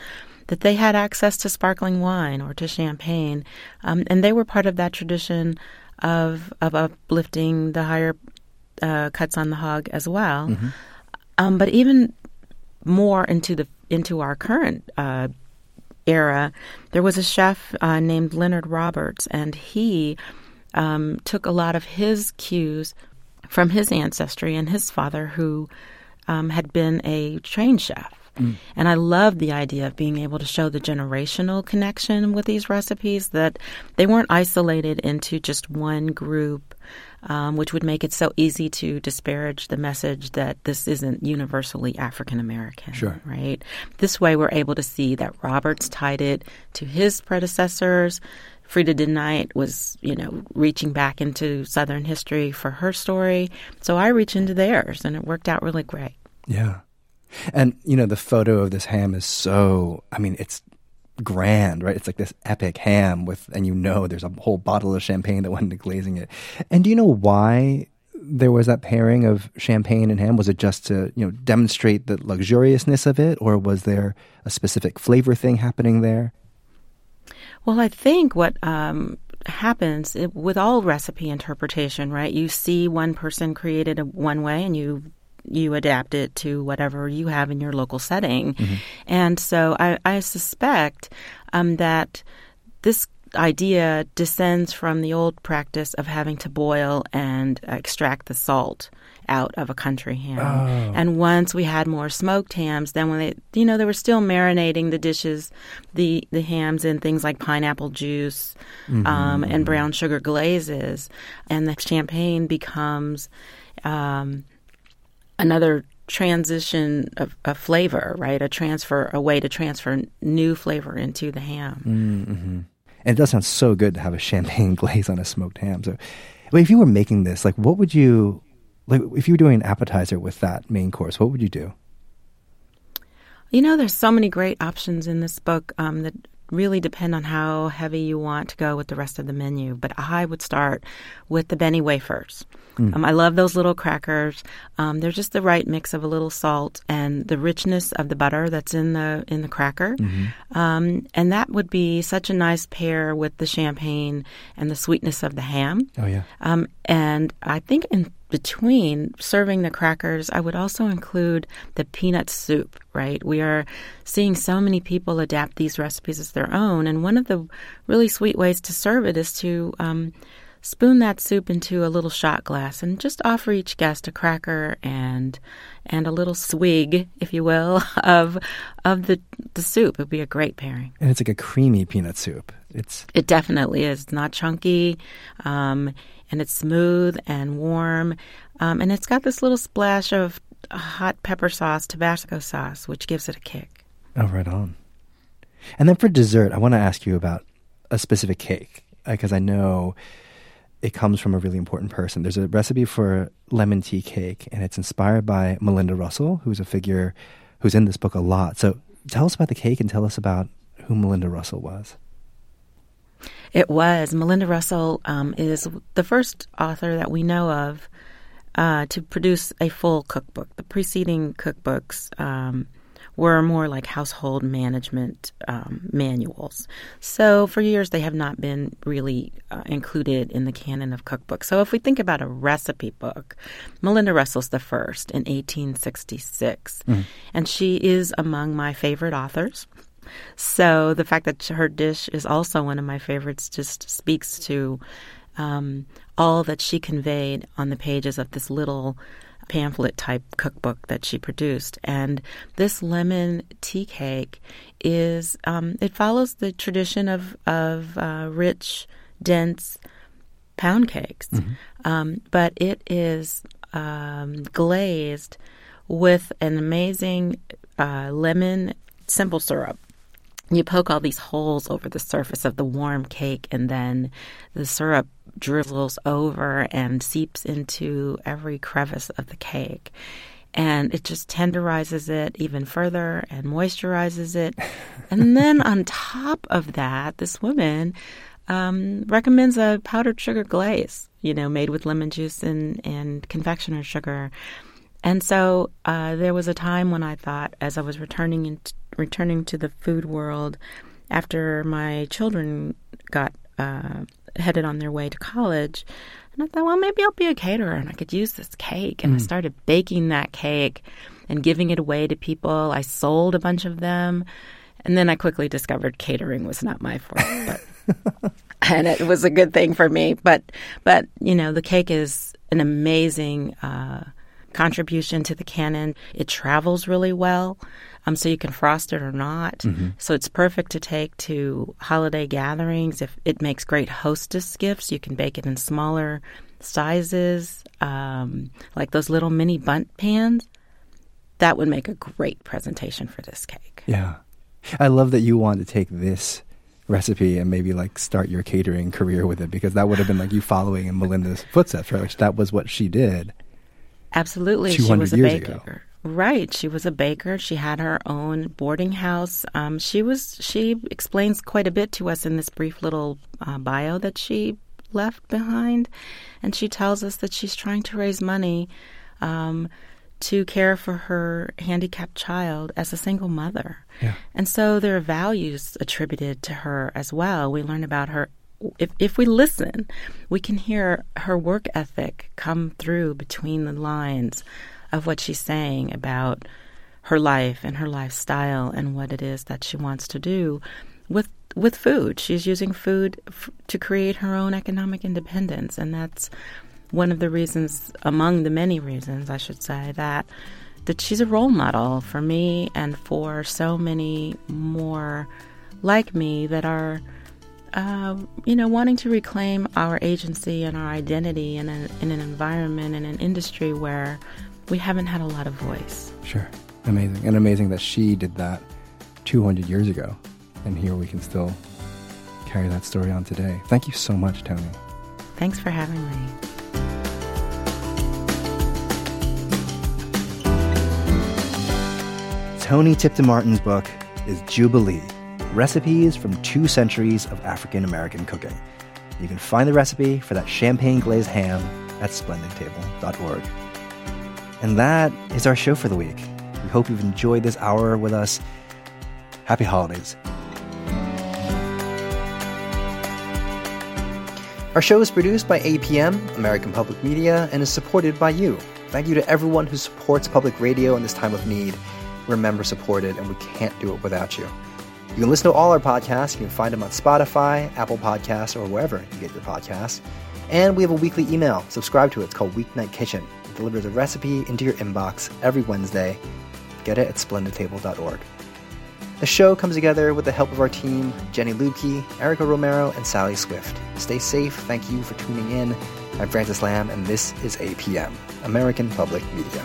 that they had access to sparkling wine or to champagne, um, and they were part of that tradition of of uplifting the higher uh, cuts on the hog as well. Mm-hmm. Um, but even more into the into our current uh, era, there was a chef uh, named Leonard Roberts, and he um, took a lot of his cues from his ancestry and his father, who um, had been a trained chef. Mm. And I love the idea of being able to show the generational connection with these recipes, that they weren't isolated into just one group, um, which would make it so easy to disparage the message that this isn't universally African American. Sure. Right? This way, we're able to see that Roberts tied it to his predecessors. Frida de Knight was, you know, reaching back into Southern history for her story. So I reach into theirs, and it worked out really great. Yeah. And, you know, the photo of this ham is so, I mean, it's grand, right? It's like this epic ham with, and you know there's a whole bottle of champagne that went into glazing it. And do you know why there was that pairing of champagne and ham? Was it just to, you know, demonstrate the luxuriousness of it, or was there a specific flavor thing happening there? Well, I think what um, happens it, with all recipe interpretation, right? You see one person created it one way, and you you adapt it to whatever you have in your local setting. Mm-hmm. And so I, I suspect um, that this idea descends from the old practice of having to boil and extract the salt out of a country ham. Oh. And once we had more smoked hams, then when they, you know, they were still marinating the dishes, the, the hams in things like pineapple juice mm-hmm. um, and brown sugar glazes. And the champagne becomes um, another transition of, of flavor, right? A transfer, a way to transfer new flavor into the ham. Mm-hmm. And it does sound so good to have a champagne glaze on a smoked ham. So, but if you were making this, like, what would you, like, if you were doing an appetizer with that main course, what would you do? You know, there's so many great options in this book um, that really depend on how heavy you want to go with the rest of the menu. But I would start with the Benny wafers. Mm. Um, I love those little crackers. Um, they're just the right mix of a little salt and the richness of the butter that's in the in the cracker. Mm-hmm. Um, and that would be such a nice pair with the champagne and the sweetness of the ham. Oh, yeah. Um, and I think in between serving the crackers, I would also include the peanut soup, right? We are seeing so many people adapt these recipes as their own. And one of the really sweet ways to serve it is to um, spoon that soup into a little shot glass and just offer each guest a cracker and and a little swig, if you will, of of the the soup. It would be a great pairing. And it's like a creamy peanut soup. It's It definitely is. It's not chunky, um, and it's smooth and warm. Um, and it's got this little splash of hot pepper sauce, Tabasco sauce, which gives it a kick. Oh, right on. And then for dessert, I want to ask you about a specific cake, because I know it comes from a really important person. There's a recipe for lemon tea cake, and it's inspired by Melinda Russell, who's a figure who's in this book a lot. So tell us about the cake and tell us about who Melinda Russell was. It was. Melinda Russell um, is the first author that we know of uh, to produce a full cookbook. The preceding cookbooks um, were more like household management um, manuals. So for years, they have not been really uh, included in the canon of cookbooks. So if we think about a recipe book, Melinda Russell's the first in eighteen sixty-six. Mm-hmm. And she is among my favorite authors. So the fact that her dish is also one of my favorites just speaks to um, all that she conveyed on the pages of this little pamphlet-type cookbook that she produced. And this lemon tea cake is, um, it follows the tradition of, of uh, rich, dense pound cakes. Mm-hmm. Um, but it is um, glazed with an amazing uh, lemon simple syrup. You poke all these holes over the surface of the warm cake, and then the syrup drizzles over and seeps into every crevice of the cake. And it just tenderizes it even further and moisturizes it. And then on top of that, this woman um, recommends a powdered sugar glaze, you know, made with lemon juice and, and confectioner's sugar. And so uh, there was a time when I thought, as I was returning in, returning to the food world, after my children got uh, headed on their way to college, and I thought, well, maybe I'll be a caterer and I could use this cake. And mm. I started baking that cake and giving it away to people. I sold a bunch of them. And then I quickly discovered catering was not my forte. But and it was a good thing for me. But, but you know, the cake is an amazing uh, contribution to the canon. It travels really well, um, so you can frost it or not. Mm-hmm. So it's perfect to take to holiday gatherings. If it makes great hostess gifts, you can bake it in smaller sizes, um, like those little mini bundt pans. That would make a great presentation for this cake. Yeah. I love that you want to take this recipe and maybe like start your catering career with it, because that would have been like you following in Melinda's footsteps, right? Like that was what she did. Absolutely. She was a baker. Ago. Right. She was a baker. She had her own boarding house. Um, she was. She explains quite a bit to us in this brief little uh, bio that she left behind. And she tells us that she's trying to raise money um to care for her handicapped child as a single mother. Yeah. And so there are values attributed to her as well. We learn about her. If, if we listen, we can hear her work ethic come through between the lines of what she's saying about her life and her lifestyle and what it is that she wants to do with with food. She's using food f- to create her own economic independence, and that's one of the reasons, among the many reasons, I should say, that that she's a role model for me and for so many more like me that are, uh, you know, wanting to reclaim our agency and our identity in, a, in an environment, in an industry where we haven't had a lot of voice. Sure. Amazing. And amazing that she did that two hundred years ago. And here we can still carry that story on today. Thank you so much, Toni. Thanks for having me. Toni Tipton Martin's book is Jubilee, Recipes from Two Centuries of African American Cooking. You can find the recipe for that champagne glazed ham at splendid table dot org. And that is our show for the week. We hope you've enjoyed this hour with us. Happy holidays. Our show is produced by A P M, American Public Media, and is supported by you. Thank you to everyone who supports public radio in this time of need. We're member supported, and we can't do it without you. You can listen to all our podcasts. You can find them on Spotify, Apple Podcasts, or wherever you get your podcasts. And we have a weekly email. Subscribe to it. It's called Weeknight Kitchen. It delivers a recipe into your inbox every Wednesday. Get it at splendid table dot org. The show comes together with the help of our team, Jenny Lubke, Erica Romero, and Sally Swift. Stay safe. Thank you for tuning in. I'm Francis Lamb, and this is A P M, American Public Media.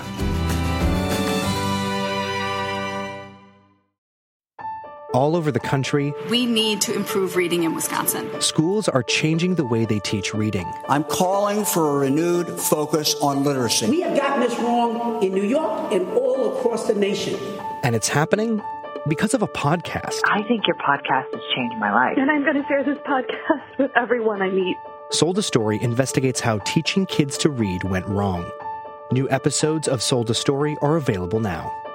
All over the country, we need to improve reading in Wisconsin. Schools are changing the way they teach reading. I'm calling for a renewed focus on literacy. We have gotten this wrong in New York and all across the nation. And it's happening because of a podcast. I think your podcast has changed my life. And I'm going to share this podcast with everyone I meet. Sold a Story investigates how teaching kids to read went wrong. New episodes of Sold a Story are available now.